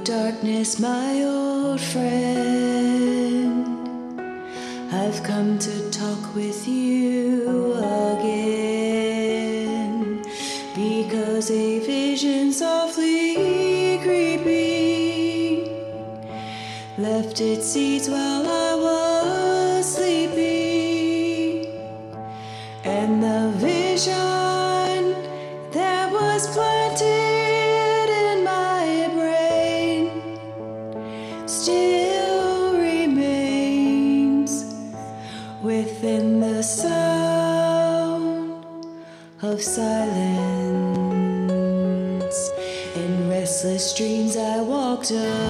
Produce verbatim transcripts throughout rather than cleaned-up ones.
darkness, my old friend, I've come to talk with you again, because a vision softly creeping left its seeds while I was sleeping, and the vision that was planted in my brain still remains within the sound of silence. In restless dreams I walked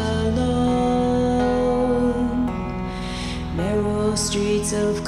alone, narrow streets of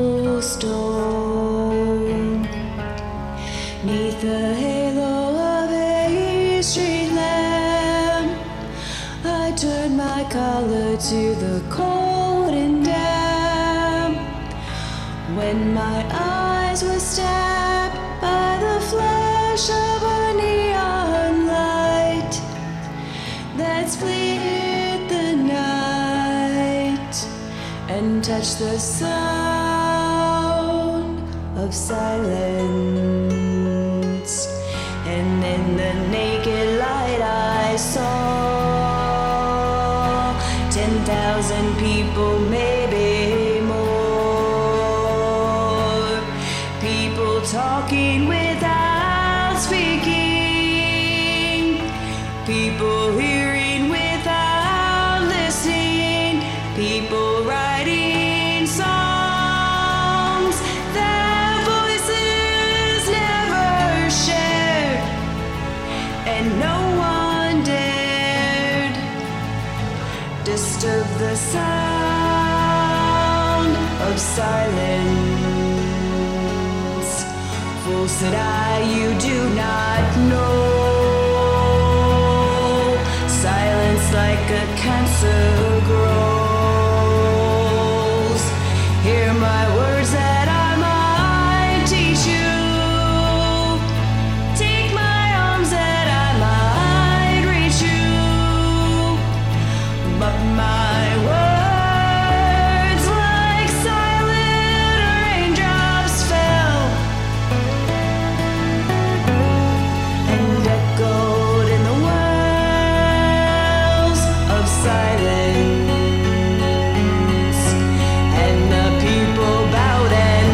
cobblestone, neath the halo of a street lamp. I turned my collar to the cold and damp, when my eyes were stabbed by the flash of a neon light that split the night and touched the sound of silence. And in the naked light I saw ten thousand people, maybe more, people talking without speaking, people hearing without listening, people writing songs their voices never shared, and no one dared disturb the sound of silence. Fool, said I, you do not know. Silence like a cancer grows. Hear my words that I might teach you. Take my arms that I might reach you. But my words like silent raindrops fell and echoed in the wells of silence, and the people bowed and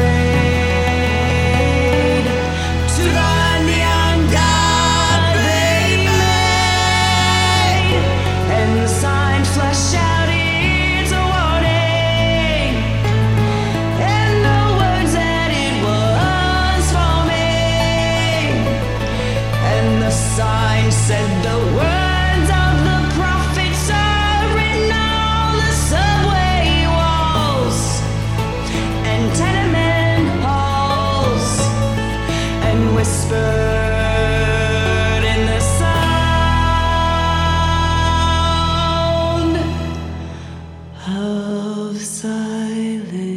prayed to the neon god they made, and the sign flashed out its warning, and the words that it was forming, and the sign said the words of the prophets are written on the subway walls and tenement halls, and whispered in the sound of silence.